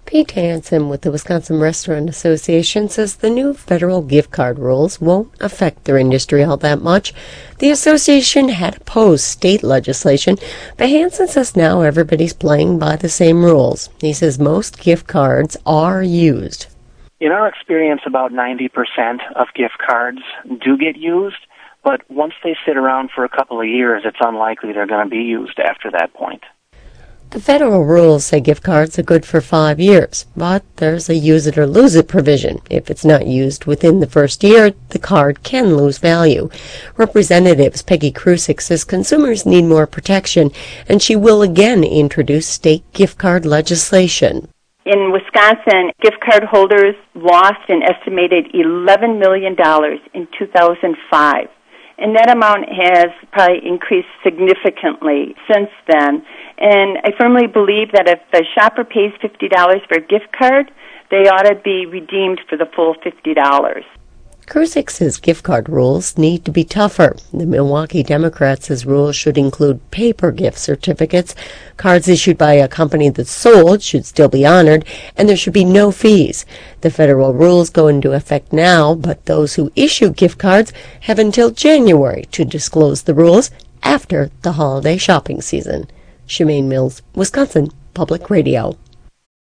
Pete Hansen with the Wisconsin Restaurant Association says the new federal gift card rules won't affect their industry all that much. The association had opposed state legislation, but Hansen says now everybody's playing by the same rules. He says most gift cards are used. In our experience, about 90% of gift cards do get used, but once they sit around for a couple of years, it's unlikely they're going to be used after that point. The federal rules say gift cards are good for 5 years, but there's a use it or lose it provision. If it's not used within the first year, the card can lose value. Representatives Peggy Krusek says consumers need more protection, and she will again introduce state gift card legislation. In Wisconsin, gift card holders lost an estimated $11 million in 2005. And that amount has probably increased significantly since then. And I firmly believe that if the shopper pays $50 for a gift card, they ought to be redeemed for the full $50. Krusek says gift card rules need to be tougher. The Milwaukee Democrat says rules should include paper gift certificates. Cards issued by a company that's sold should still be honored, and there should be no fees. The federal rules go into effect now, but those who issue gift cards have until January to disclose the rules after the holiday shopping season. Shemaine Mills, Wisconsin Public Radio.